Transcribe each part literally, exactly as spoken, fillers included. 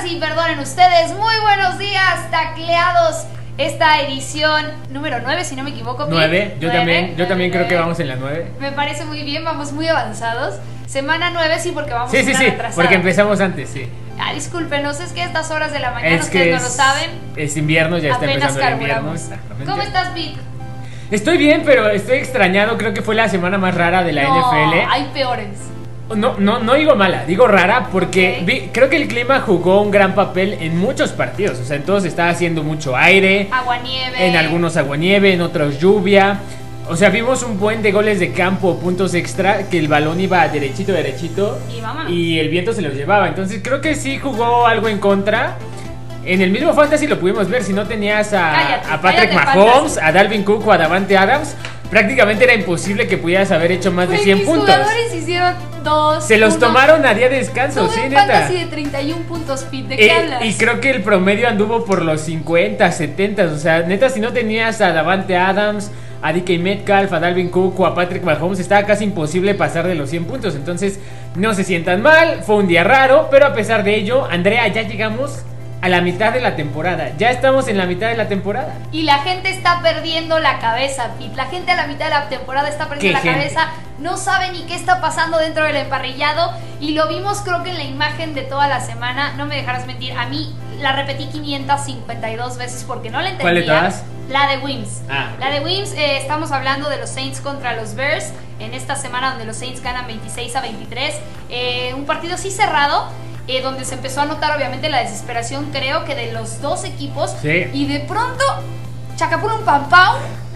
sí, perdonen ustedes. Muy buenos días, tacleados. Esta edición número nueve, si no me equivoco. nueve, yo nueve, también, yo nueve, también nueve. creo que vamos en la nueve. Me parece muy bien, vamos muy avanzados. Semana nueve, sí, porque vamos Sí, sí, una sí, retrasada. porque empezamos antes, sí. Ah, discúlpenos, es que estas horas de la mañana Es ustedes que no es, lo saben. es invierno, ya está Apenas empezando el invierno. carburamos. Exactamente. ¿Cómo estás, Pete? Estoy bien, pero estoy extrañado, creo que fue la semana más rara de la No, N F L. hay peores. No, no, no digo mala, digo rara porque Ok. vi- creo que el clima jugó un gran papel en muchos partidos. O sea, en todos estaba haciendo mucho aire, Aguanieve. en algunos aguanieve, en otros lluvia. O sea, vimos un buen de goles de campo, puntos extra, que el balón iba derechito, derechito Y vámonos. y el viento se los llevaba. Entonces creo que sí jugó algo en contra. En el mismo Fantasy lo pudimos ver. Si no tenías a, Cállate, a Patrick cállate, Mahomes, Fantasy. a Dalvin Cook o a Davante Adams, prácticamente era imposible que pudieras haber hecho más de Güey, cien mis puntos. jugadores hicieron dos. Se los uno. tomaron a día de descanso, Tuve sí, un neta. fantasy de treinta y un puntos, Pete. ¿De qué Eh, hablas? y creo que el promedio anduvo por los cincuenta, setenta. O sea, neta, si no tenías a Davante Adams, a D K Metcalf, a Dalvin Cook o a Patrick Mahomes, estaba casi imposible pasar de los cien puntos. Entonces, no se sientan mal, fue un día raro, pero a pesar de ello, Andrea, ya llegamos a la mitad de la temporada. Ya estamos en la mitad de la temporada. Y la gente está perdiendo la cabeza, Pete. La gente a la mitad de la temporada está perdiendo ¿Qué la gente? cabeza. No sabe ni qué está pasando dentro del emparrillado. Y lo vimos, creo que en la imagen de toda la semana. No me dejarás mentir. A mí la repetí quinientas cincuenta y dos veces porque no la entendía. ¿Cuál de todas? La de Wims. Ah. La de Wims, eh, estamos hablando de los Saints contra los Bears. En esta semana donde los Saints ganan veintiséis a veintitrés. Eh, un partido así cerrado. Eh, donde se empezó a notar obviamente la desesperación, creo que de los dos equipos. Sí. Y de pronto, Chacapurum Pam Pam,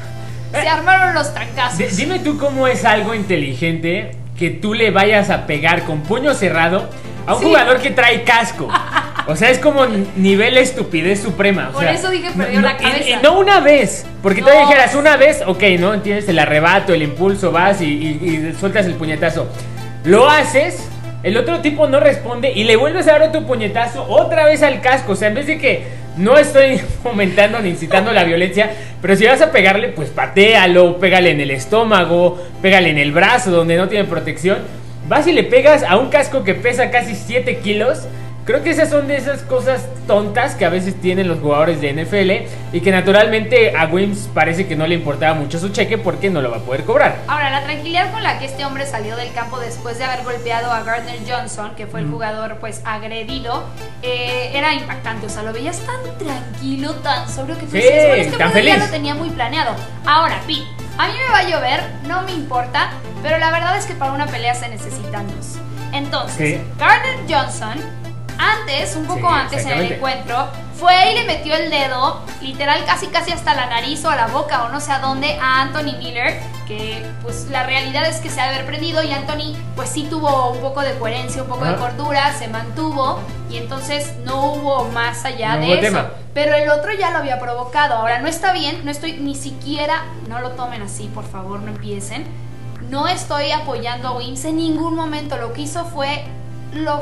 se Eh. armaron los trancazos. D- dime tú cómo es algo inteligente que tú le vayas a pegar con puño cerrado a un Sí. jugador que trae casco. O sea, es como nivel estupidez suprema. O Por sea, eso dije, no- perdió no- la y- cabeza. Y, no una vez. Porque tú No. dijeras una vez, ok, ¿no? Tienes el arrebato, el impulso, vas y, y- y sueltas el puñetazo. Lo haces, el otro tipo no responde y le vuelves a dar otro puñetazo otra vez al casco. O sea, en vez de que no estoy fomentando ni incitando la violencia, pero si vas a pegarle, pues patéalo, pégale en el estómago, pégale en el brazo donde no tiene protección. Vas y le pegas a un casco que pesa casi siete kilos. Creo que esas son de esas cosas tontas que a veces tienen los jugadores de N F L y que naturalmente a Wims parece que no le importaba mucho su cheque porque no lo va a poder cobrar. Ahora, la tranquilidad con la que este hombre salió del campo después de haber golpeado a Gardner Johnson, que fue el jugador pues agredido, eh, era impactante. O sea, lo veías tan tranquilo, tan sobrio, que tú Sí, decías, bueno, este tan hombre ya feliz. lo tenía muy planeado. Ahora, Pete, a mí me va a llover, no me importa, pero la verdad es que para una pelea se necesitan dos. Entonces, Sí. Gardner Johnson, antes, un poco Sí, antes en el exactamente. encuentro, fue y le metió el dedo, literal casi casi hasta la nariz o a la boca o no sé a dónde, a Anthony Miller, que pues la realidad es que se ha de haber prendido y Anthony pues sí tuvo un poco de coherencia, un poco de Ajá. cordura, se mantuvo y entonces no hubo más allá No de hubo eso. tema. Pero el otro ya lo había provocado. Ahora no está bien, no estoy ni siquiera, no lo tomen así, por favor, no empiecen. No estoy apoyando a Wims en ningún momento. Lo que hizo fue lo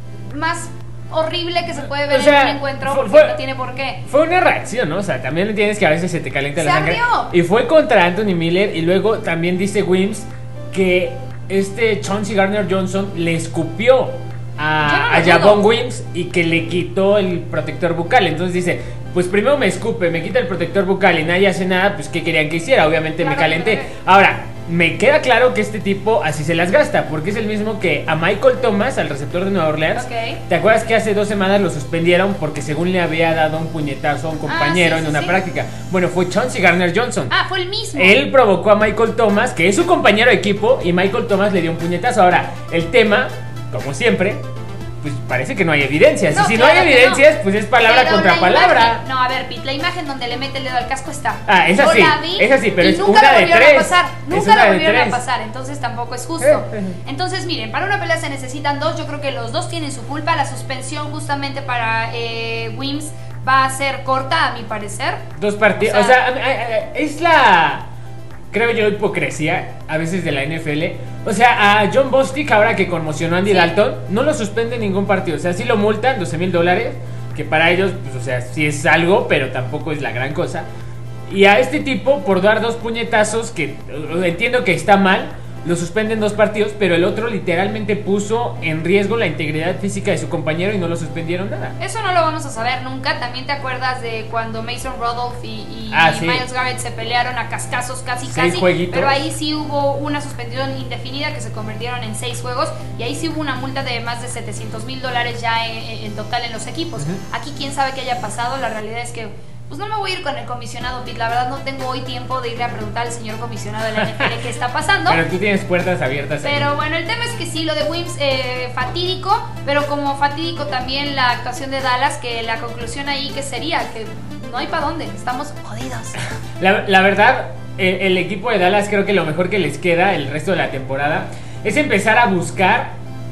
más horrible que se puede ver O sea, en un encuentro, fue- porque fue- no tiene por qué. Fue una reacción, ¿no? O sea, también entiendes que a veces se te calienta la Se sangre. ardió. Y fue contra Anthony Miller. Y luego también dice Wims que este Chauncey Gardner Johnson le escupió a, Yo no lo a dudo. Javon Wims y que le quitó el protector bucal. Entonces dice, pues primero me escupe, me quita el protector bucal y nadie hace nada, pues ¿qué querían que hiciera? Obviamente me Claro, calenté. claro. Ahora, me queda claro que este tipo así se las gasta, porque es el mismo que a Michael Thomas, al receptor de Nueva Orleans. Ok. ¿Te acuerdas que hace dos semanas lo suspendieron porque según le había dado un puñetazo a un compañero Ah, sí, en sí, una sí. práctica? Bueno, fue Chauncey Gardner Johnson. Ah, fue el mismo. Él provocó a Michael Thomas, que es su compañero de equipo, y Michael Thomas le dio un puñetazo. Ahora, el tema, como siempre, pues parece que no hay evidencias. No, y si claro no hay que evidencias, no. pues es palabra Pero contra la palabra. imagen- no, a ver, Pete, la imagen donde le mete el dedo al casco está. Ah, esa Yo sí, la vi esa sí, pero y es nunca una la de volvieron tres. a pasar. Es Nunca una la de volvieron a tres. pasar, entonces tampoco es justo. Eh, eh. Entonces, miren, para una pelea se necesitan dos. Yo creo que los dos tienen su culpa. La suspensión justamente para eh, Wims va a ser corta, a mi parecer. Dos partidos. O O sea- sea, a- a- a- es la, creo yo, hipocresía a veces de la N F L. O sea, a John Bostic, ahora que conmocionó a Andy Sí. Dalton, no lo suspende ningún partido. O sea, sí lo multan, doce mil dólares, que para ellos, pues, o sea, sí es algo, pero tampoco es la gran cosa. Y a este tipo, por dar dos puñetazos, que uh, entiendo que está mal, lo suspenden dos partidos, pero el otro literalmente puso en riesgo la integridad física de su compañero y no lo suspendieron nada. Eso no lo vamos a saber nunca. También te acuerdas de cuando Mason Rudolph y, y, ah, y sí. Myles Garrett se pelearon a cascazos casi Seis casi, jueguitos. pero ahí sí hubo una suspensión indefinida que se convirtieron en seis juegos y ahí sí hubo una multa de más de setecientos mil dólares ya en, en total en los equipos. Uh-huh. Aquí quién sabe qué haya pasado. La realidad es que pues no me voy a ir con el comisionado Pete, la verdad no tengo hoy tiempo de irle a preguntar al señor comisionado de la N F L qué está pasando. Pero tú tienes puertas abiertas ahí. Pero bueno, el tema es que sí, lo de Wims eh, fatídico, pero como fatídico también la actuación de Dallas, que la conclusión ahí que sería que no hay para dónde, estamos jodidos. La, la verdad, el, el equipo de Dallas creo que lo mejor que les queda el resto de la temporada es empezar a buscar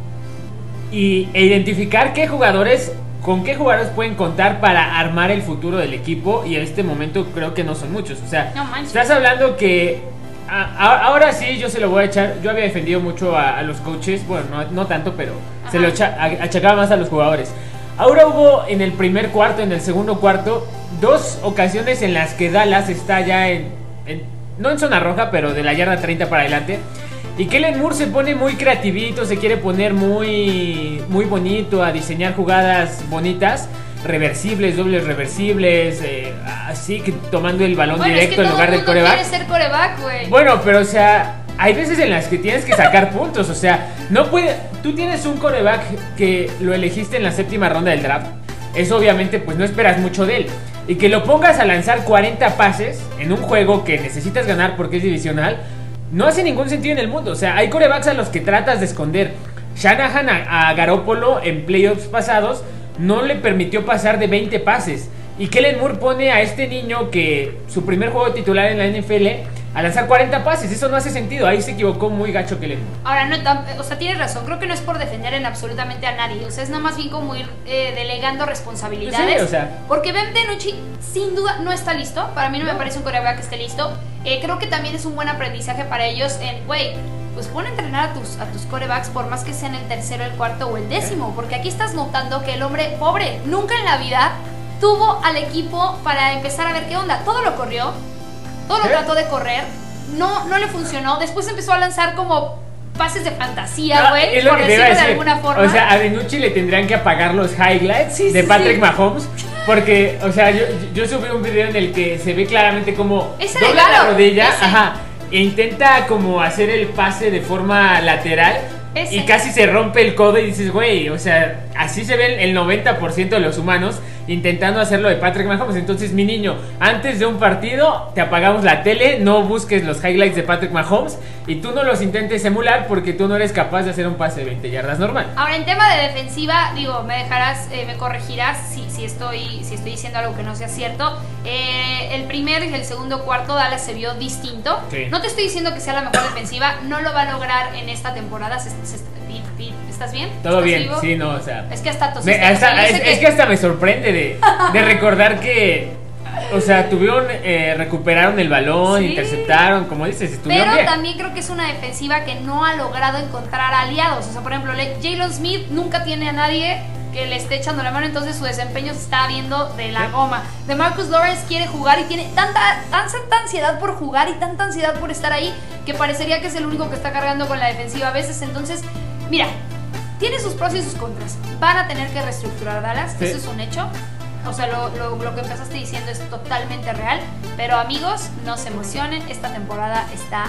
y, e identificar qué jugadores... ¿Con qué jugadores pueden contar para armar el futuro del equipo? Y en este momento creo que no son muchos. O sea, no estás hablando que... A, a, ahora sí, yo se lo voy a echar. Yo había defendido mucho a, a los coaches. Bueno, no, no tanto, pero Ajá. se lo echa, a, achacaba más a los jugadores. Ahora hubo en el primer cuarto, en el segundo cuarto, dos ocasiones en las que Dallas está ya en... en no en zona roja, pero de la yarda treinta para adelante. Y Kellen Moore se pone muy creativito, se quiere poner muy, muy bonito, a diseñar jugadas bonitas, reversibles, dobles reversibles, eh, así que tomando el balón bueno, directo es que en lugar del coreback. coreback. Quiere ser coreback, güey. Bueno, pero o sea, hay veces en las que tienes que sacar puntos, o sea, no puede. Tú tienes un coreback que lo elegiste en la séptima ronda del draft. Eso obviamente pues no esperas mucho de él. Y que lo pongas a lanzar cuarenta pases en un juego que necesitas ganar porque es divisional. No hace ningún sentido en el mundo. O sea, hay corebacks a los que tratas de esconder. Shanahan a, a Garoppolo en playoffs pasados no le permitió pasar de veinte pases. Y Kellen Moore pone a este niño que su primer juego titular en la N F L a lanzar cuarenta pases. Eso no hace sentido. Ahí se equivocó muy gacho Kellen Moore. Ahora, no, o sea, tienes razón. Creo que no es por defender en absolutamente a nadie. O sea, es nada más bien como ir eh, delegando responsabilidades. Sí, o sea. Porque Ben DiNucci sin duda no está listo. Para mí no, no. me parece un coreback que esté listo. Eh, creo que también es un buen aprendizaje para ellos en, güey, pues pon a entrenar a tus, a tus corebacks por más que sean el tercero, el cuarto o el décimo. Porque aquí estás notando que el hombre, pobre, nunca en la vida tuvo al equipo para empezar a ver qué onda. Todo lo corrió, todo lo ¿Qué? trató de correr, no, no le funcionó. Después empezó a lanzar como pases de fantasía, güey, no, por decirlo de alguna forma. O sea, a DiNucci le tendrían que apagar los highlights sí, de sí, Patrick sí. Mahomes. Porque, o sea, yo, yo subí un video en el que se ve claramente como ese dobla regalo, la rodilla, ese. ajá, e intenta como hacer el pase de forma lateral. Ese. Y casi se rompe el codo y dices, güey, o sea, así se ven el noventa por ciento de los humanos intentando hacerlo de Patrick Mahomes. Entonces, mi niño, antes de un partido te apagamos la tele, no busques los highlights de Patrick Mahomes y tú no los intentes emular porque tú no eres capaz de hacer un pase de veinte yardas normal. Ahora, en tema de defensiva, digo, me dejarás, eh, me corregirás si, si, estoy, si estoy diciendo algo que no sea cierto. Eh, el primer y el segundo cuarto Dallas se vio distinto. Sí. No te estoy diciendo que sea la mejor defensiva, no lo va a lograr en esta temporada. Se, se, ¿Estás bien? Todo ¿Estás bien, vivo? sí, no, o sea. Es que hasta tosiste, me, hasta, o sea, es, que... es que hasta me sorprende de, de recordar que, o sea, tuvieron, eh, recuperaron el balón, sí. interceptaron, como dices, estuvieron Pero bien. también creo que es una defensiva que no ha logrado encontrar aliados. O sea, por ejemplo, Jalen Smith nunca tiene a nadie que le esté echando la mano, entonces su desempeño se está viendo de la goma. DeMarcus Lawrence quiere jugar y tiene tanta, tanta, tanta ansiedad por jugar y tanta ansiedad por estar ahí que parecería que es el único que está cargando con la defensiva a veces. Entonces, mira, tiene sus pros y sus contras. Van a tener que reestructurar Dallas, sí. Eso es un hecho. O sea, lo, lo, lo que empezaste diciendo es totalmente real. Pero amigos, no se emocionen. Esta temporada está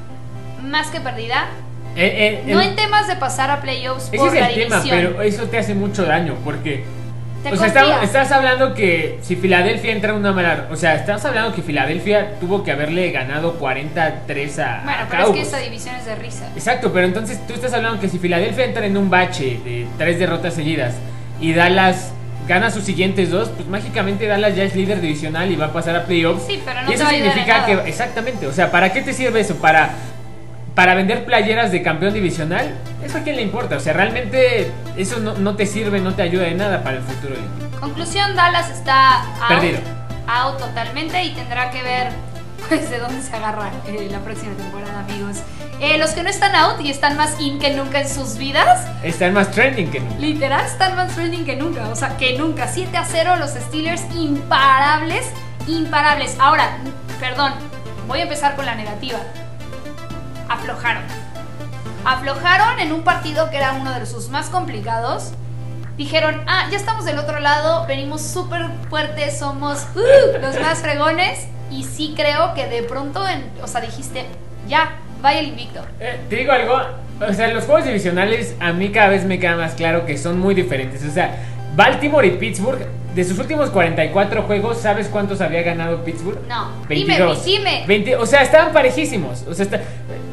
más que perdida. Eh, eh, no el, en temas de pasar a playoffs ese por es el la tema, división. pero eso te hace mucho daño porque... Te o sea, estamos, estás hablando que si Filadelfia entra en una mala... O sea, estamos hablando que Filadelfia tuvo que haberle ganado cuarenta a tres a Bueno, a pero Cowboys. es que esta división es de risa. Exacto, pero entonces tú estás hablando que si Filadelfia entra en un bache de tres derrotas seguidas y Dallas gana sus siguientes dos, pues mágicamente Dallas ya es líder divisional y va a pasar a playoffs. Sí, pero no y eso te va a significa ayudar en nada. que... Exactamente, o sea, ¿para qué te sirve eso? Para... Para vender playeras de campeón divisional, ¿eso a quién le importa? O sea, realmente eso no, no te sirve, no te ayuda de nada para el futuro del equipo. Conclusión, Dallas está out, perdido. Out totalmente y tendrá que ver pues de dónde se agarra eh, la próxima temporada, amigos. Eh, los que no están out y están más in que nunca en sus vidas. Están más trending que nunca. Literal, están más trending que nunca. O sea, que nunca. siete a cero los Steelers, imparables, imparables. Ahora, perdón, voy a empezar con la negativa. Aflojaron. aflojaron en un partido que era uno de sus más complicados. Dijeron, ah, ya estamos del otro lado, venimos súper fuertes, somos uh, los más fregones. Y sí creo que de pronto, en, o sea, dijiste, ya, vaya el invicto. Eh, te digo algo, o sea, los juegos divisionales a mí cada vez me queda más claro que son muy diferentes. O sea, Baltimore y Pittsburgh, de sus últimos cuarenta y cuatro juegos, ¿sabes cuántos había ganado Pittsburgh? No, veintidós. dime, dime. veinte, o sea, estaban parejísimos. O sea, está,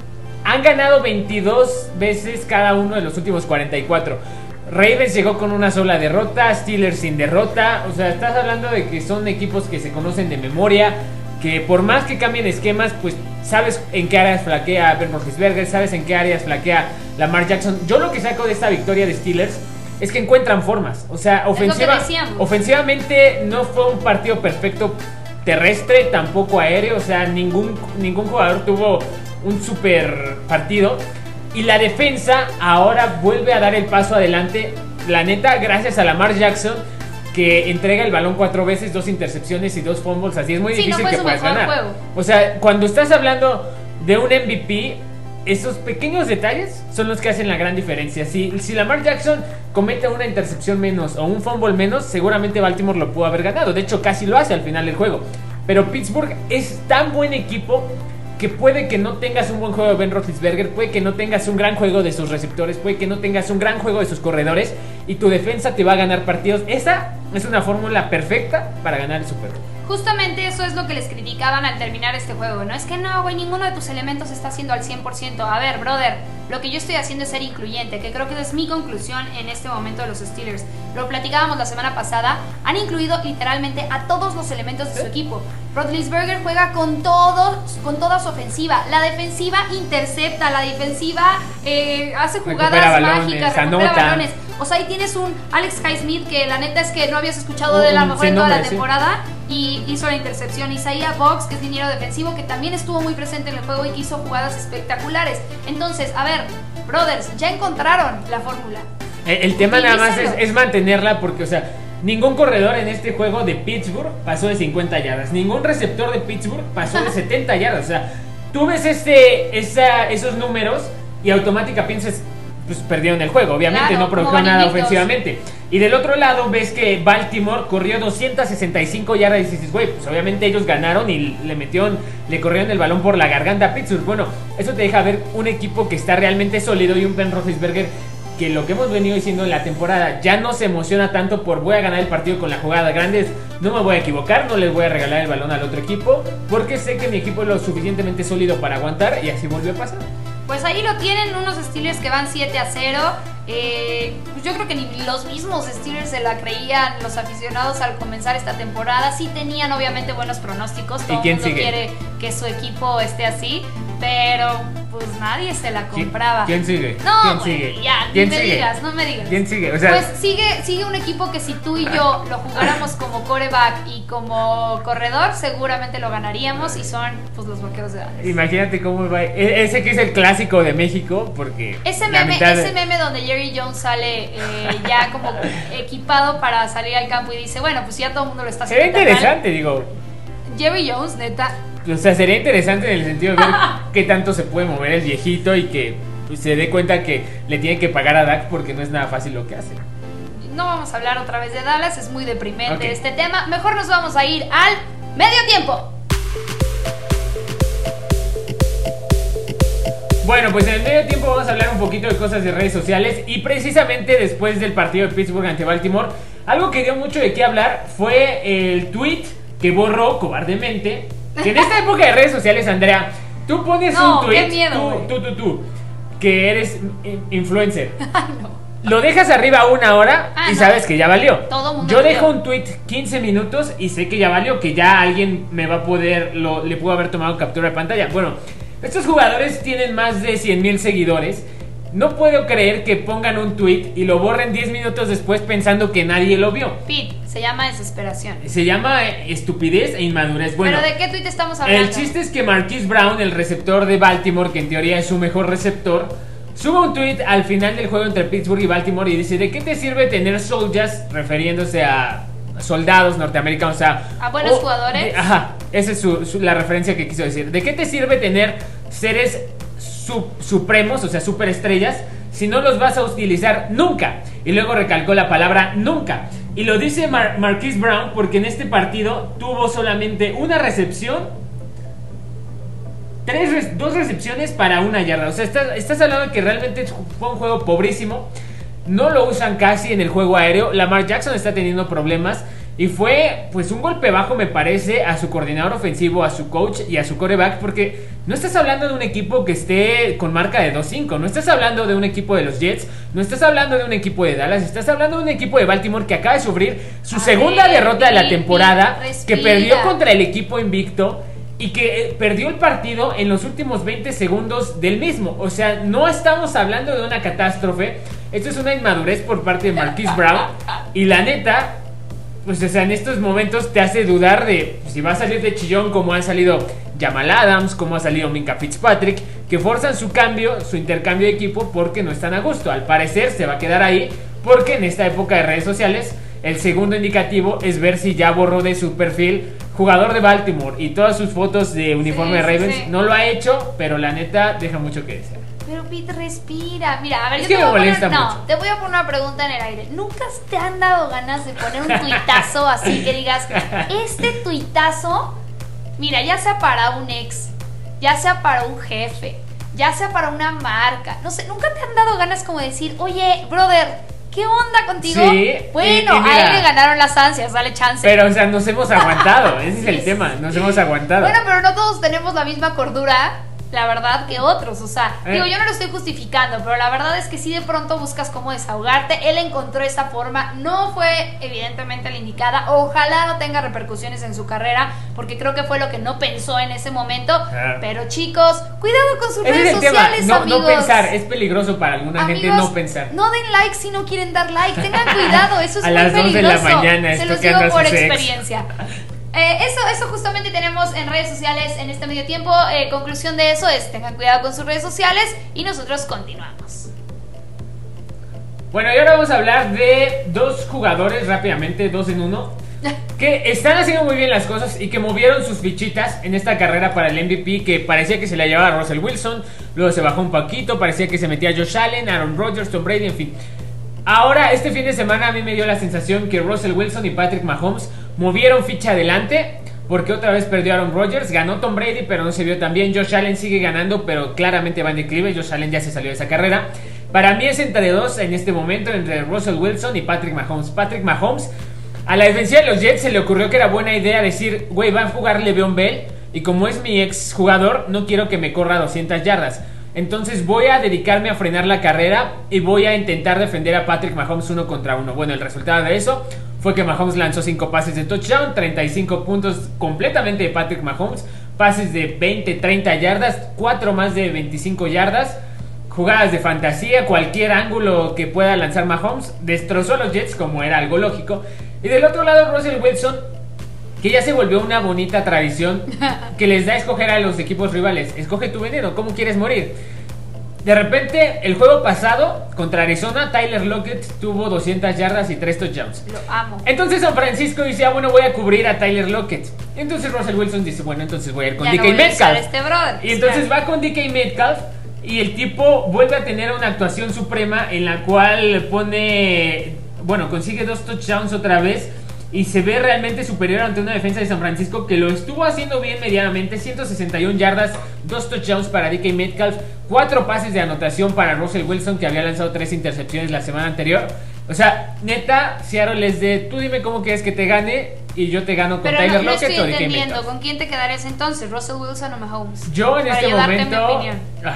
han ganado veintidós veces cada uno de los últimos cuarenta y cuatro. Ravens llegó con una sola derrota, Steelers sin derrota. O sea, estás hablando de que son equipos que se conocen de memoria, que por más que cambien esquemas, pues sabes en qué áreas flaquea Ben Roethlisberger, sabes en qué áreas flaquea Lamar Jackson. Yo lo que saco de esta victoria de Steelers es que encuentran formas. O sea, ofensiva, ofensivamente no fue un partido perfecto terrestre, tampoco aéreo. O sea, ningún, ningún jugador tuvo un super partido. Y la defensa ahora vuelve a dar el paso adelante. La neta, gracias a Lamar Jackson, que entrega el balón cuatro veces, dos intercepciones y dos fumbles. Así es muy sí, difícil no que puedas ganar. Juego. O sea, cuando estás hablando de un M V P, esos pequeños detalles son los que hacen la gran diferencia. Si, si Lamar Jackson comete una intercepción menos o un fumble menos, seguramente Baltimore lo pudo haber ganado. De hecho, casi lo hace al final del juego. Pero Pittsburgh es tan buen equipo que puede que no tengas un buen juego de Ben Roethlisberger, puede que no tengas un gran juego de sus receptores, puede que no tengas un gran juego de sus corredores, y tu defensa te va a ganar partidos. Esa es una fórmula perfecta para ganar el Super Bowl. Justamente eso es lo que les criticaban al terminar este juego, ¿no? Es que no, güey, ninguno de tus elementos está haciendo al cien por ciento. A ver, brother, lo que yo estoy haciendo es ser incluyente, que creo que esa es mi conclusión en este momento de los Steelers. Lo platicábamos la semana pasada, han incluido literalmente a todos los elementos de su equipo. Roethlisberger juega con todos, con toda su ofensiva. La defensiva intercepta, la defensiva eh, hace jugadas recupera mágicas, balones, recupera anota. balones. O sea, ahí tienes un Alex Highsmith que la neta es que no habías escuchado de la mejor en toda la temporada, sí. Y hizo la intercepción. Isaiah Box, que es liniero defensivo, que también estuvo muy presente en el juego y que hizo jugadas espectaculares. Entonces, a ver, brothers, ya encontraron la fórmula. El, el tema nada más es, es mantenerla, porque, o sea, ningún corredor en este juego de Pittsburgh pasó de cincuenta yardas. Ningún receptor de Pittsburgh pasó de setenta yardas. O sea, tú ves este, esa, esos números y automática piensas, pues perdieron el juego. Obviamente claro, no produjeron nada ofensivamente. Y del otro lado ves que Baltimore corrió doscientas sesenta y cinco yardas y dices, güey, pues obviamente ellos ganaron y le metieron, le corrieron el balón por la garganta a Pittsburgh. Bueno, eso te deja ver un equipo que está realmente sólido y un Ben Roethlisberger que lo que hemos venido diciendo en la temporada ya no se emociona tanto por voy a ganar el partido con la jugada grande, no me voy a equivocar, no les voy a regalar el balón al otro equipo porque sé que mi equipo es lo suficientemente sólido para aguantar, y así volvió a pasar. Pues ahí lo tienen, unos Steelers que van siete a cero. Eh, pues yo creo que ni los mismos Steelers se la creían, los aficionados, al comenzar esta temporada. Sí tenían obviamente buenos pronósticos, todo el mundo sigue? quiere que su equipo esté así, pero pues nadie se la compraba. ¿Quién sigue? No, ¿Quién güey, sigue? ya, ¿Quién no me sigue? digas, no me digas. ¿Quién sigue? O sea, pues sigue, sigue un equipo que si tú y yo lo jugáramos como quarterback y como corredor, seguramente lo ganaríamos, y son pues los Vaqueros de Dallas. Imagínate cómo va. E- ese que es el clásico de México, porque ese meme, de... ese meme donde Jerry Jones sale eh, ya como equipado para salir al campo y dice, bueno, pues ya todo el mundo lo está haciendo. Sería interesante, mal. digo. Jerry Jones, neta. O sea, sería interesante en el sentido de ver qué tanto se puede mover el viejito y que pues, se dé cuenta que le tiene que pagar a Dak porque no es nada fácil lo que hace. No vamos a hablar otra vez de Dallas, es muy deprimente okay. este tema. Mejor nos vamos a ir al medio tiempo. Bueno, pues en el medio tiempo vamos a hablar un poquito de cosas de redes sociales, y precisamente después del partido de Pittsburgh ante Baltimore, algo que dio mucho de qué hablar fue el tweet que borró cobardemente. Que en esta época de redes sociales, Andrea, tú pones no, un tweet, qué miedo, tú, tú, tú, tú, que eres influencer. Ay, no. Lo dejas arriba una hora ah, y no. sabes que ya valió. Todo mundo Yo dejo un tweet quince minutos y sé que ya valió, que ya alguien me va a poder, lo, le pudo haber tomado captura de pantalla. Bueno, estos jugadores tienen más de cien mil seguidores. No puedo creer que pongan un tweet y lo borren diez minutos después pensando que nadie lo vio. Pete, se llama desesperación. Se llama estupidez e inmadurez. Bueno, ¿pero de qué tweet estamos hablando? El chiste es que Marquise Brown, el receptor de Baltimore, que en teoría es su mejor receptor, sube un tweet al final del juego entre Pittsburgh y Baltimore y dice: ¿de qué te sirve tener soldiers? Refiriéndose a soldados norteamericanos, o sea, a buenos oh, jugadores. De, ajá, esa es su, su, la referencia que quiso decir. ¿De qué te sirve tener seres sub, supremos, o sea, superestrellas, si no los vas a utilizar nunca. Y luego recalcó la palabra nunca. Y lo dice Mar- Marquise Brown porque en este partido tuvo solamente una recepción, tres re- dos recepciones para una yarda. O sea, estás, estás hablando de que realmente fue un juego pobrísimo. No lo usan casi en el juego aéreo. Lamar Jackson está teniendo problemas. Y fue pues un golpe bajo, me parece, a su coordinador ofensivo, a su coach y a su quarterback, porque no estás hablando de un equipo que esté con marca de dos cinco, no estás hablando de un equipo de los Jets, no estás hablando de un equipo de Dallas, estás hablando de un equipo de Baltimore que acaba de sufrir su a segunda ver, derrota de la temporada, respira. que perdió contra el equipo invicto y que eh, perdió el partido en los últimos veinte segundos del mismo. O sea, no estamos hablando de una catástrofe, esto es una inmadurez por parte de Marquise Brown y la neta... Pues o sea, en estos momentos te hace dudar de si va a salir de chillón como han salido Jamal Adams, como ha salido Minkah Fitzpatrick, que forzan su cambio, su intercambio de equipo porque no están a gusto. Al parecer se va a quedar ahí porque en esta época de redes sociales el segundo indicativo es ver si ya borró de su perfil jugador de Baltimore y todas sus fotos de uniforme sí, de Ravens. Sí, sí. No lo ha hecho, pero la neta deja mucho que desear. Pero Pete, respira. Mira, a ver, es yo que te voy me a poner, mucho. No, te voy a poner una pregunta en el aire. ¿Nunca te han dado ganas de poner un tuitazo así que digas, este tuitazo, mira, ya sea para un ex, ya sea para un jefe, ya sea para una marca, no sé, nunca te han dado ganas como de decir, oye, brother, ¿qué onda contigo? Sí, bueno, y, y mira, a él le ganaron las ansias, dale chance. Pero, o sea, nos hemos aguantado, ese es el tema, nos hemos aguantado. Bueno, pero no todos tenemos la misma cordura, la verdad, que otros, o sea, eh. digo, yo no lo estoy justificando, pero la verdad es que sí de pronto buscas cómo desahogarte. Él encontró esta forma, no fue evidentemente la indicada, ojalá no tenga repercusiones en su carrera, porque creo que fue lo que no pensó en ese momento, eh. pero chicos, cuidado con sus ese redes es el sociales, tema. No, amigos. No pensar, es peligroso para alguna amigos, gente no pensar. No den like si no quieren dar like, tengan cuidado, eso es a muy las peligroso. dos de la mañana, se esto los que digo anda por su sex. experiencia. Eh, eso, eso justamente tenemos en redes sociales en este medio tiempo. Eh, conclusión de eso es tengan cuidado con sus redes sociales y nosotros continuamos. Bueno, y ahora vamos a hablar de dos jugadores rápidamente, dos en uno, que están haciendo muy bien las cosas y que movieron sus fichitas en esta carrera para el M V P, que parecía que se la llevaba a Russell Wilson, luego se bajó un poquito, parecía que se metía Josh Allen, Aaron Rodgers, Tom Brady, en fin. Ahora, este fin de semana a mí me dio la sensación que Russell Wilson y Patrick Mahomes movieron ficha adelante, porque otra vez perdió Aaron Rodgers, ganó Tom Brady, pero no se vio tan bien. Josh Allen sigue ganando, pero claramente va en declive. Josh Allen ya se salió de esa carrera. Para mí es entre dos en este momento, entre Russell Wilson y Patrick Mahomes. Patrick Mahomes, a la defensiva de los Jets se le ocurrió que era buena idea decir, güey, va a jugar Le'Veon Bell, y como es mi ex jugador, no quiero que me corra doscientas yardas. Entonces voy a dedicarme a frenar la carrera y voy a intentar defender a Patrick Mahomes uno contra uno. Bueno, el resultado de eso fue que Mahomes lanzó cinco pases de touchdown, treinta y cinco puntos completamente de Patrick Mahomes, pases de veinte, treinta yardas, cuatro más de veinticinco yardas, jugadas de fantasía, cualquier ángulo que pueda lanzar Mahomes, destrozó a los Jets como era algo lógico. Y del otro lado Russell Wilson, que ya se volvió una bonita tradición que les da a escoger a los equipos rivales. Escoge tu veneno, ¿cómo quieres morir? De repente, el juego pasado contra Arizona, Tyler Lockett tuvo doscientas yardas y tres touchdowns. Lo amo. Entonces San Francisco dice, ah, bueno, voy a cubrir a Tyler Lockett. Entonces Russell Wilson dice, bueno, entonces voy a ir con ya D K no voy a Metcalf. este brother. Y entonces va con D K Metcalf y el tipo vuelve a tener una actuación suprema en la cual pone, bueno, consigue dos touchdowns otra vez. Y se ve realmente superior ante una defensa de San Francisco que lo estuvo haciendo bien medianamente. ciento sesenta y una yardas, dos touchdowns para D K Metcalf, cuatro pases de anotación para Russell Wilson, que había lanzado tres intercepciones la semana anterior. O sea, neta, Seattle es de, tú dime cómo quieres que te gane y yo te gano con Pero Tyler no, no Lockett estoy o D K entendiendo, Metcalf. ¿con quién te quedarías entonces? ¿Russell Wilson o Mahomes? Yo en Para este llevarte momento... mi opinión. Ah,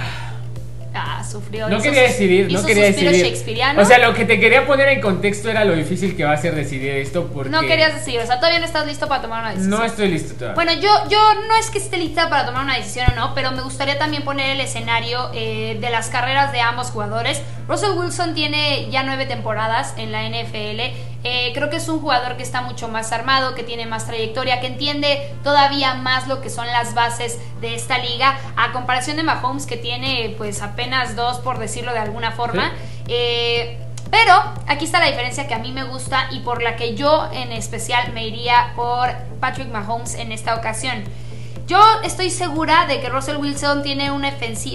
Ah, sufrió. no hizo quería sus- decidir, no hizo quería suspiro decidir. shakespeariano. O sea, lo que te quería poner en contexto era lo difícil que va a ser decidir esto porque... No querías decir, o sea, todavía no estás listo para tomar una decisión. No estoy listo todavía. Bueno, yo, yo no es que esté lista para tomar una decisión o no, pero me gustaría también poner el escenario eh, de las carreras de ambos jugadores. Russell Wilson tiene ya nueve temporadas en la N F L. Eh, creo que es un jugador que está mucho más armado, que tiene más trayectoria, que entiende todavía más lo que son las bases de esta liga, a comparación de Mahomes, que tiene pues apenas dos, por decirlo de alguna forma. Sí. Eh, pero aquí está la diferencia que a mí me gusta y por la que yo en especial me iría por Patrick Mahomes en esta ocasión. Yo estoy segura de que Russell Wilson tiene una ofensiva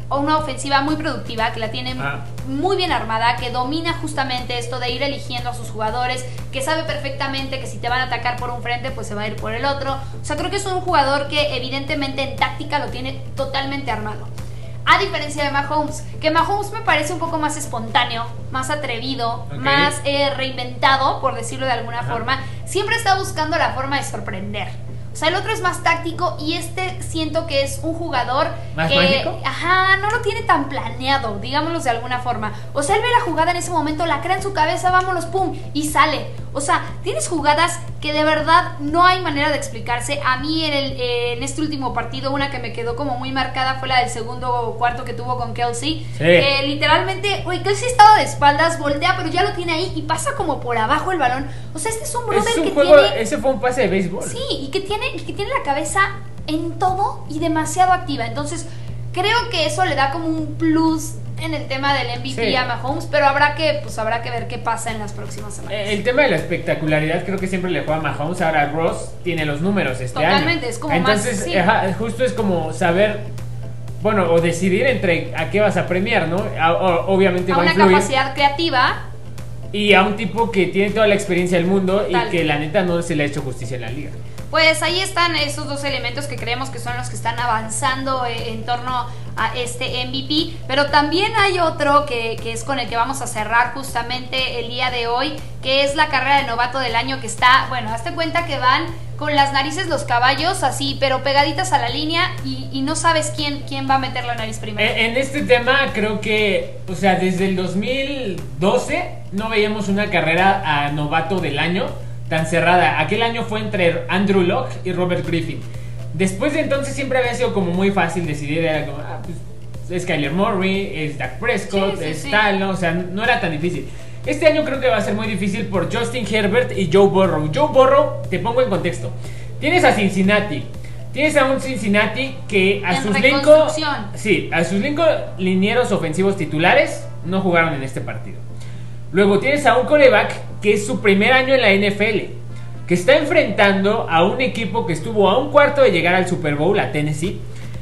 una ofensiva muy productiva, que la tiene ah. muy bien armada, que domina justamente esto de ir eligiendo a sus jugadores, que sabe perfectamente que si te van a atacar por un frente, pues se va a ir por el otro. O sea, creo que es un jugador que evidentemente en táctica lo tiene totalmente armado. A diferencia de Mahomes, que Mahomes me parece un poco más espontáneo, más atrevido, okay. más eh, reinventado, por decirlo de alguna Ajá. forma. Siempre está buscando la forma de sorprender. O sea, el otro es más táctico y este siento que es un jugador ¿Más que, mágico? ajá, no lo tiene tan planeado, digámoslo de alguna forma. O sea, él ve la jugada en ese momento, la crea en su cabeza, vámonos, pum, y sale. O sea, tienes jugadas que de verdad no hay manera de explicarse. A mí en, el, eh, en este último partido, una que me quedó como muy marcada fue la del segundo cuarto que tuvo con Kelsey. Sí. Eh, literalmente, güey, Kelsey estaba de espaldas, voltea, pero ya lo tiene ahí y pasa como por abajo el balón. O sea, este es un brother es un que juego, tiene... Ese fue un pase de béisbol. Sí, y que tiene, que tiene la cabeza en todo y demasiado activa. Entonces, creo que eso le da como un plus en el tema del M V P sí. a Mahomes, pero habrá que, pues habrá que ver qué pasa en las próximas semanas. El tema de la espectacularidad creo que siempre le juega a Mahomes. Ahora Ross tiene los números este Totalmente, año. Totalmente, es como Entonces, más... Sí. Entonces, justo es como saber, bueno, o decidir entre a qué vas a premiar, ¿no? A, o, obviamente a va a una influir. capacidad creativa. Y a un tipo que tiene toda la experiencia del mundo Total. Y que la neta no se le ha hecho justicia en la liga. Pues ahí están esos dos elementos que creemos que son los que están avanzando en torno a este M V P, pero también hay otro que, que es con el que vamos a cerrar justamente el día de hoy, que es la carrera de novato del año, que está, bueno, hazte cuenta que van con las narices los caballos así, pero pegaditas a la línea y, y no sabes quién, quién va a meter la nariz primero. En, en este tema creo que, o sea, desde el dos mil doce no veíamos una carrera a novato del año tan cerrada. Aquel año fue entre Andrew Luck y Robert Griffin. Después de entonces siempre había sido como muy fácil decidir, era como, ah, pues es Kyler Murray, es Dak Prescott, sí, sí, es sí. tal, ¿no? O sea, no era tan difícil. Este año creo que va a ser muy difícil por Justin Herbert y Joe Burrow. Joe Burrow, te pongo en contexto. Tienes a Cincinnati. Tienes a un Cincinnati que a en sus cinco sí, a sus cinco linieros ofensivos titulares no jugaron en este partido. Luego tienes a un quarterback que es su primer año en la N F L, que está enfrentando a un equipo que estuvo a un cuarto de llegar al Super Bowl, a Tennessee,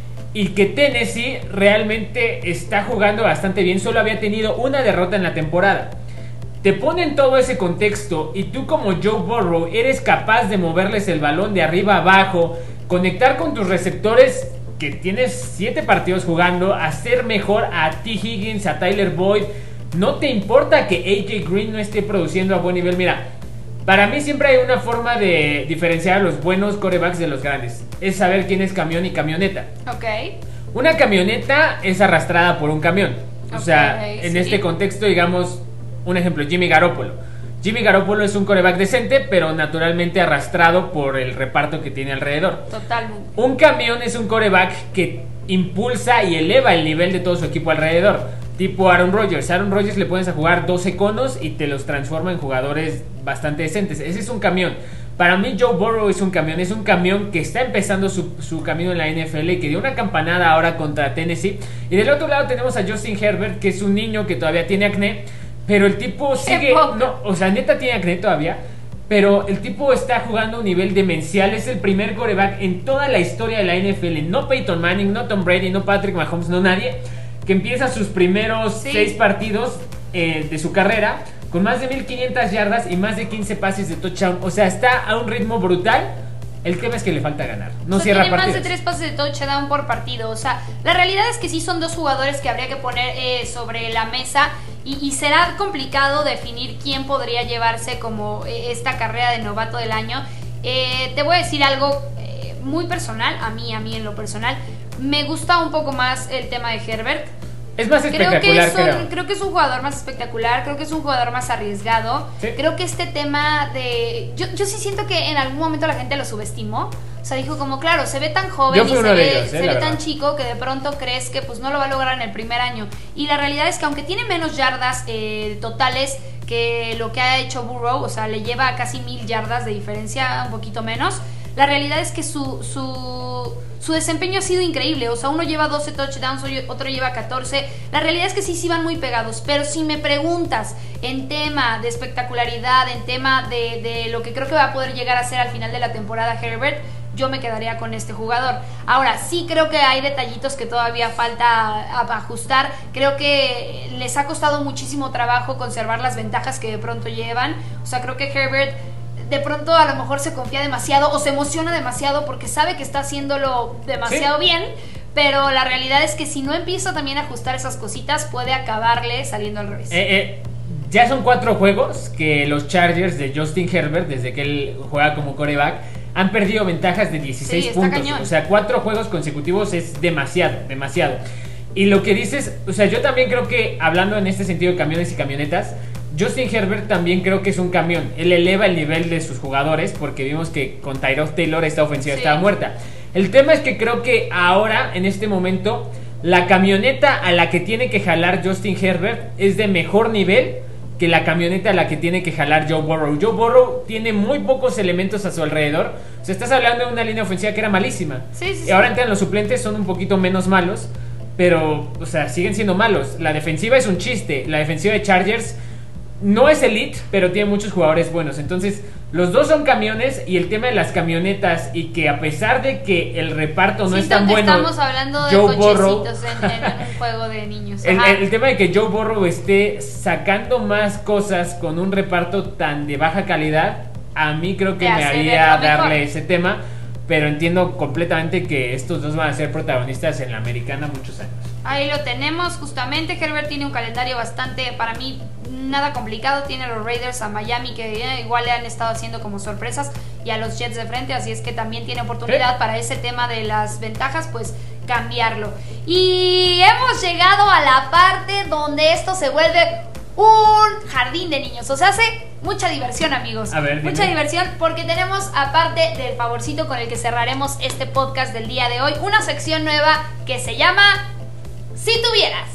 y que Tennessee realmente está jugando bastante bien. Solo había tenido una derrota en la temporada. Te ponen todo ese contexto y tú como Joe Burrow eres capaz de moverles el balón de arriba a abajo, conectar con tus receptores que tienes siete partidos jugando, hacer mejor a T. Higgins, a Tyler Boyd. No te importa que A J Green no esté produciendo a buen nivel. Mira, para mí siempre hay una forma de diferenciar a los buenos quarterbacks de los grandes. Es saber quién es camión y camioneta. Ok. Una camioneta es arrastrada por un camión. O okay, sea, en sí. este contexto, digamos, un ejemplo, Jimmy Garoppolo. Jimmy Garoppolo es un quarterback decente, pero naturalmente arrastrado por el reparto que tiene alrededor. Totalmente. Un camión es un quarterback que impulsa y eleva el nivel de todo su equipo alrededor. Tipo Aaron Rodgers. Aaron Rodgers le pones a jugar doce conos y te los transforma en jugadores bastante decentes. Ese es un camión. Para mí Joe Burrow es un camión. Es un camión que está empezando su, su camino en la N F L y que dio una campanada ahora contra Tennessee. Y del otro lado tenemos a Justin Herbert, que es un niño que todavía tiene acné, pero el tipo sigue... No, o sea, neta tiene acné todavía, pero el tipo está jugando a un nivel demencial. Es el primer quarterback en toda la historia de la N F L. No Peyton Manning, no Tom Brady, no Patrick Mahomes, no nadie, que empieza sus primeros sí. seis partidos eh, de su carrera con más de mil quinientas yardas y más de quince pases de touchdown. O sea, está a un ritmo brutal. El tema es que le falta ganar. No o sea, cierra tiene partidos. Más de tres pases de touchdown por partido. O sea, la realidad es que sí son dos jugadores que habría que poner eh, sobre la mesa. Y, y será complicado definir quién podría llevarse como eh, esta carrera de novato del año. Eh, te voy a decir algo eh, muy personal. A mí, a mí en lo personal. Me gusta un poco más el tema de Herbert. Es más espectacular, creo que es, un, creo. creo que es un jugador más espectacular, creo que es un jugador más arriesgado. ¿Sí? Creo que este tema de... Yo, yo sí siento que en algún momento la gente lo subestimó. O sea, dijo como, claro, se ve tan joven y se ve, ellos, eh, se ve tan chico que de pronto crees que pues no lo va a lograr en el primer año. Y la realidad es que aunque tiene menos yardas eh, totales que lo que ha hecho Burrow, o sea, le lleva casi mil yardas de diferencia, un poquito menos, la realidad es que su... su Su desempeño ha sido increíble, o sea, uno lleva doce touchdowns, otro lleva catorce. La realidad es que sí, sí van muy pegados, pero si me preguntas en tema de espectacularidad, en tema de, de lo que creo que va a poder llegar a ser al final de la temporada Herbert, yo me quedaría con este jugador. Ahora, sí creo que hay detallitos que todavía falta ajustar. Creo que les ha costado muchísimo trabajo conservar las ventajas que de pronto llevan. O sea, creo que Herbert de pronto a lo mejor se confía demasiado o se emociona demasiado porque sabe que está haciéndolo demasiado ¿Sí? bien. Pero la realidad es que si no empieza también a ajustar esas cositas, puede acabarle saliendo al revés. Eh, eh, ya son cuatro juegos que los Chargers de Justin Herbert, desde que él juega como quarterback, han perdido ventajas de dieciséis sí, está puntos. Cañón. O sea, cuatro juegos consecutivos es demasiado, demasiado. Y lo que dices, o sea, yo también creo que, hablando en este sentido de camiones y camionetas, Justin Herbert también creo que es un camión. Él eleva el nivel de sus jugadores porque vimos que con Tyrod Taylor esta ofensiva sí. estaba muerta. El tema es que creo que ahora, en este momento, la camioneta a la que tiene que jalar Justin Herbert es de mejor nivel que la camioneta a la que tiene que jalar Joe Burrow. Joe Burrow tiene muy pocos elementos a su alrededor. O sea, estás hablando de una línea ofensiva que era malísima. Sí, sí, y ahora entran los suplentes, son un poquito menos malos, pero, o sea, siguen siendo malos. La defensiva es un chiste. La defensiva de Chargers no es elite, pero tiene muchos jugadores buenos. Entonces, los dos son camiones. Y el tema de las camionetas, y que a pesar de que el reparto no Siento es tan que bueno, estamos hablando de Joe Burrow, cochecitos en, en, en un juego de niños. el, el, el tema de que Joe Burrow esté sacando más cosas con un reparto tan de baja calidad, a mí creo que Te me hace haría verlo darle mejor. ese tema. Pero entiendo completamente que estos dos van a ser protagonistas en la americana muchos años. Ahí lo tenemos, justamente. Herbert tiene un calendario bastante, para mí, nada complicado. Tiene a los Raiders, a Miami, que eh, igual le han estado haciendo como sorpresas, y a los Jets de frente, así es que también tiene oportunidad ¿Sí? para ese tema de las ventajas, pues cambiarlo. Y hemos llegado a la parte donde esto se vuelve un jardín de niños. O sea, hace mucha diversión, amigos. A ver, mucha dime. diversión, porque tenemos, aparte del favorcito con el que cerraremos este podcast del día de hoy, una sección nueva que se llama Si Tuvieras.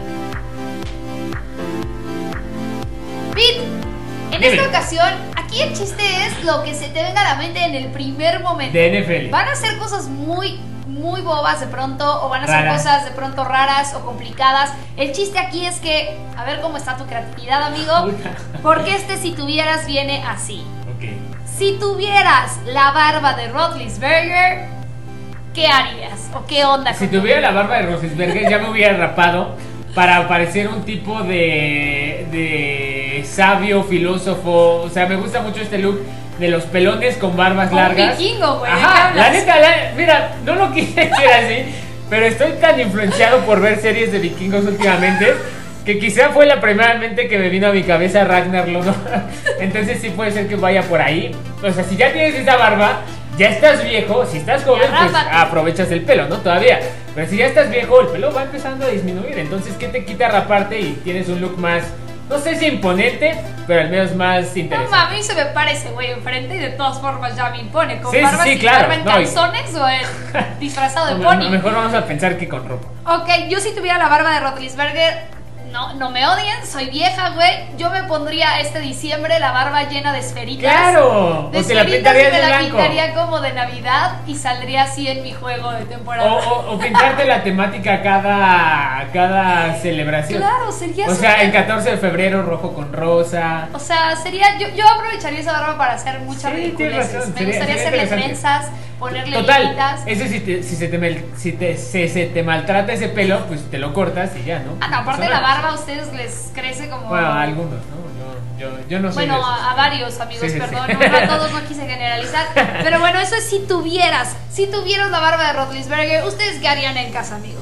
Pete, en Dime. esta ocasión, aquí el chiste es lo que se te venga a la mente en el primer momento. De N F L. Van a ser cosas muy, muy bobas de pronto, o van a ser Raras. cosas de pronto raras o complicadas. El chiste aquí es que, a ver cómo está tu creatividad, amigo, porque este Si Tuvieras viene así. Ok. Si tuvieras la barba de Roethlisberger, ¿qué harías? ¿O qué onda? Si con tuviera tu la vida? barba de Roethlisberger ya me hubiera rapado para parecer un tipo de, de sabio, filósofo. O sea, me gusta mucho este look de los pelones con barbas Como un largas. vikingo, güey, ¿de qué Ajá, hablas? la neta, la- mira, no lo quise decir así, pero estoy tan influenciado por ver series de vikingos últimamente que quizá fue la primera mente que me vino a mi cabeza Ragnar Lothbrok. Entonces sí puede ser que vaya por ahí. O sea, si ya tienes esa barba, ya estás viejo. Si estás joven, Ya pues rápate. aprovechas el pelo, ¿no? Todavía. Pero si ya estás viejo, el pelo va empezando a disminuir. Entonces, ¿qué te quita raparte y tienes un look más, no sé si imponente, pero al menos más No interesante? mames, a mí se me parece, güey, enfrente, y de todas formas ya me impone. ¿Con Sí, sí, barba sí, sin claro, barba en no, y- calzones o en disfrazado de No, pony? mejor vamos a pensar que con ropa. Ok, yo si tuviera la barba de Roethlisberger, no, no me odien, soy vieja, güey. Yo me pondría este diciembre la barba llena de esferitas. ¡Claro! De O te la esferitas, y pintarías me de la blanco. pintaría como de Navidad y saldría así en mi juego de temporada. O, o, o pintarte la temática cada, cada celebración. Claro, sería O sea, súper- en catorce de febrero, rojo con rosa. O sea, sería. Yo, yo aprovecharía esa barba para hacer muchas Sí, tienes ridiculeces. razón, Me sería- gustaría sería hacerle interesante. trenzas, ponerle Total, linitas. ese si, te, si, se te, mel- si te, se, se te maltrata ese pelo, pues te lo cortas y ya, ¿no? Ah, no, aparte Pasa la nada. barba a ustedes les crece como. Bueno, a algunos, ¿no? Yo, yo, yo no soy Bueno, de esos. a, a varios amigos, Sí, sí, perdón, sí. no, a todos no quise generalizar. Pero bueno, eso es si tuvieras, si tuvieras la barba de Roethlisberger, ¿ustedes qué harían en casa, amigos?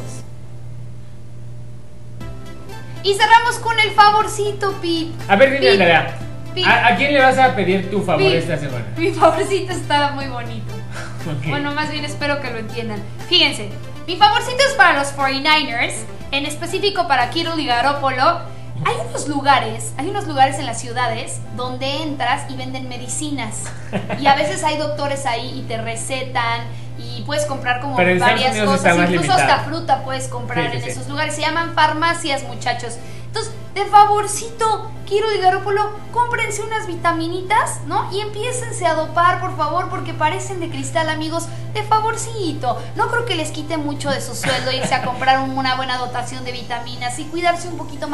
Y cerramos con el favorcito, Pete. A ver, dime, Pete, Andrea, Pete, ¿a, ¿a quién le vas a pedir tu favor Pete, esta semana? Mi favorcito está muy bonito. Ok. Bueno, más bien espero que lo entiendan. Fíjense, mi favorcito es para los cuarenta y nueve ers, en específico para Kittle y Garoppolo. Hay unos lugares, hay unos lugares en las ciudades donde entras y venden medicinas. Y a veces hay doctores ahí y te recetan y puedes comprar como Pero en Estados varias Unidos cosas, está más incluso limitado. hasta fruta puedes comprar Sí, sí, en sí. esos lugares. Se llaman farmacias, muchachos. Entonces, de favorcito, Kittle y Garoppolo, cómprense unas vitaminitas, ¿no? Y empiécense a dopar, por favor, porque parecen de cristal, amigos. De favorcito. No creo que les quite mucho de su sueldo irse a comprar un- una buena dotación de vitaminas y cuidarse un poquito más,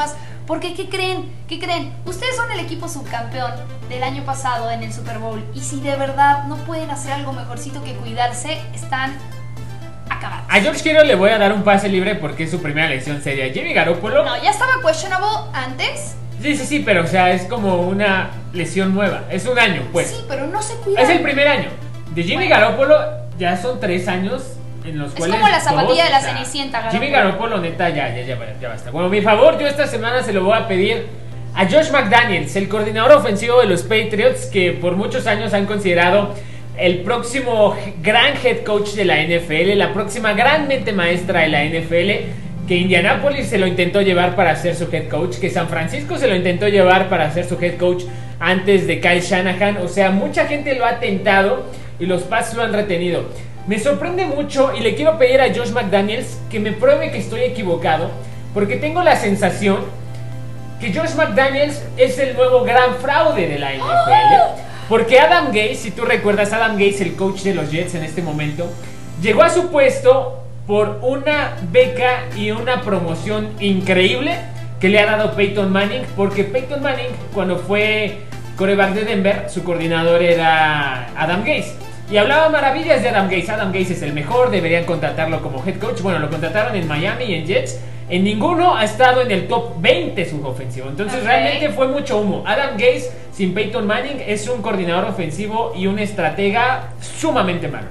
Porque, ¿qué creen? ¿Qué creen? Ustedes son el equipo subcampeón del año pasado en el Super Bowl. Y si de verdad no pueden hacer algo mejorcito que cuidarse, están acabados. A George Kittle le voy a dar un pase libre porque es su primera elección seria. Jimmy Garoppolo... No, ya estaba questionable antes. Sí, sí, sí, pero o sea, es como una lesión nueva. Es un año, pues. Sí, pero no se cuida. Es el primer año. De Jimmy Bueno. Garoppolo ya son tres años en los Es cuales... como la zapatilla todos, de la o sea, Cenicienta, Garoppolo. Jimmy Garoppolo, neta, ya, ya, ya, ya basta. Bueno, mi favor, yo esta semana se lo voy a pedir a Josh McDaniels, el coordinador ofensivo de los Patriots, que por muchos años han considerado el próximo gran head coach de la N F L, la próxima gran mente maestra de la N F L, que Indianapolis se lo intentó llevar para ser su head coach, que San Francisco se lo intentó llevar para ser su head coach antes de Kyle Shanahan. O sea, mucha gente lo ha tentado y los Pats lo han retenido. Me sorprende mucho y le quiero pedir a Josh McDaniels que me pruebe que estoy equivocado, porque tengo la sensación que Josh McDaniels es el nuevo gran fraude de la N F L. Porque Adam Gase, si tú recuerdas, Adam Gase, el coach de los Jets en este momento, llegó a su puesto por una beca y una promoción increíble que le ha dado Peyton Manning. Porque Peyton Manning, cuando fue quarterback de Denver, su coordinador era Adam Gase. Y hablaba maravillas de Adam Gase. Adam Gase es el mejor, deberían contratarlo como head coach. Bueno, lo contrataron en Miami y en Jets. En ninguno ha estado en el top veinte su ofensivo. Entonces, okay, realmente fue mucho humo. Adam Gase sin Peyton Manning es un coordinador ofensivo y un estratega sumamente malo.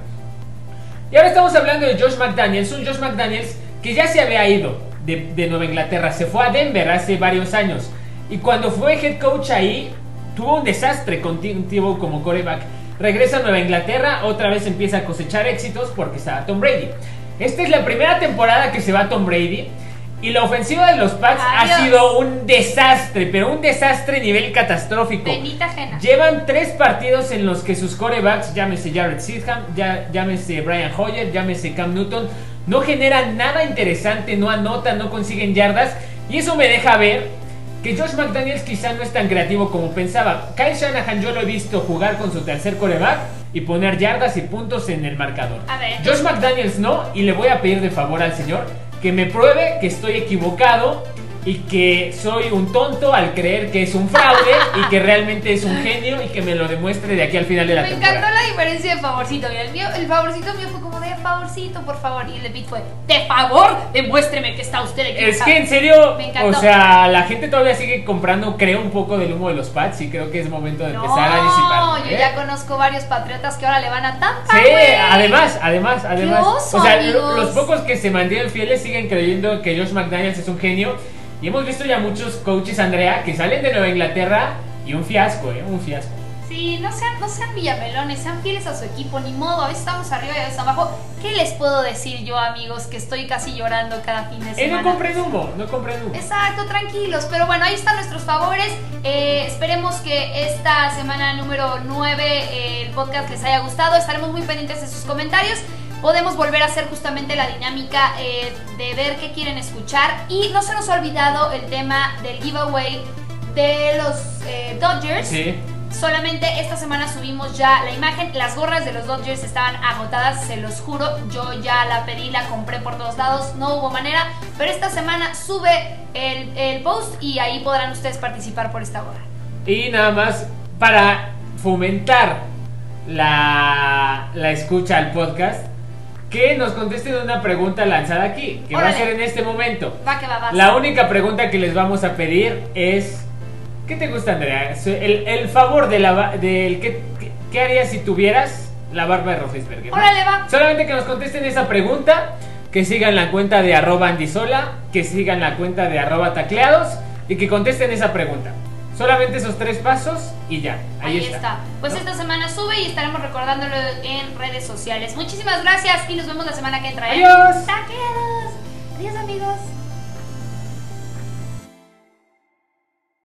Y ahora estamos hablando de Josh McDaniels. Un Josh McDaniels que ya se había ido de, de Nueva Inglaterra. Se fue a Denver hace varios años. Y cuando fue head coach ahí, tuvo un desastre continuo como quarterback. Regresa a Nueva Inglaterra, otra vez empieza a cosechar éxitos porque estaba Tom Brady. Esta es la primera temporada que se va Tom Brady. Y la ofensiva de los Pats Adiós. ha sido un desastre, pero un desastre nivel catastrófico. Bendita ajena. Llevan tres partidos en los que sus quarterbacks, llámese Jared Stidham, ya, llámese Brian Hoyer, llámese Cam Newton, no generan nada interesante, no anotan, no consiguen yardas. Y eso me deja ver que Josh McDaniels quizá no es tan creativo como pensaba. Kyle Shanahan yo lo he visto jugar con su tercer quarterback y poner yardas y puntos en el marcador. A ver, Josh McDaniels no, y le voy a pedir de favor al señor que me pruebe que estoy equivocado y que soy un tonto al creer que es un fraude y que realmente es un genio y que me lo demuestre de aquí al final de la me temporada. encantó la diferencia de favorcito. Mira, el, mío, el favorcito mío fue como de favorcito, por favor. Y el de Pete fue, de favor, demuéstreme que está usted equivocado. Es que en serio, Me encantó. o sea, la gente todavía sigue comprando, creo, un poco del humo de los Pats y creo que es momento de No, empezar a disipar. yo ¿eh? ya conozco varios patriotas que ahora le van a Tampa, Sí, güey. además, además, además. oso, o sea, lo- amigos. los pocos que se mantienen fieles siguen creyendo que Josh McDaniels es un genio. Y hemos visto ya muchos coaches, Andrea, que salen de Nueva Inglaterra y un fiasco, ¿eh? Un fiasco. Sí, no sean, no sean villamelones, sean fieles a su equipo, ni modo, a veces estamos arriba y a veces abajo. ¿Qué les puedo decir yo, amigos, que estoy casi llorando cada fin de Eh, semana? no compren humo, no compren humo. Exacto, tranquilos, pero bueno, ahí están nuestros favores. Eh, esperemos que esta semana número nueve eh, el podcast les haya gustado. Estaremos muy pendientes de sus comentarios. Podemos volver a hacer justamente la dinámica eh, de ver qué quieren escuchar. Y no se nos ha olvidado el tema del giveaway de los eh, Dodgers. Sí. Solamente esta semana subimos ya la imagen. Las gorras de los Dodgers estaban agotadas, se los juro. Yo ya la pedí, la compré por todos lados, no hubo manera. Pero esta semana sube el, el post y ahí podrán ustedes participar por esta gorra. Y nada más para fomentar la, la escucha al podcast, que nos contesten una pregunta lanzada aquí, que Órale. va a ser en este momento. Va que va, va. La única pregunta que les vamos a pedir es: ¿qué te gusta, Andrea? El, el favor de la del ¿qué, qué, ¿qué harías si tuvieras la barba de Roethlisberger? ¿No? Órale, va. Solamente que nos contesten esa pregunta, que sigan la cuenta de arroba andisola, que sigan la cuenta de arroba tacleados y que contesten esa pregunta. Solamente esos tres pasos y ya, ahí, Ahí está. está. Pues ¿no? esta semana sube y estaremos recordándolo en redes sociales. Muchísimas gracias y nos vemos la semana que entra. ¿eh? Adiós. Taqueros. Adiós, amigos.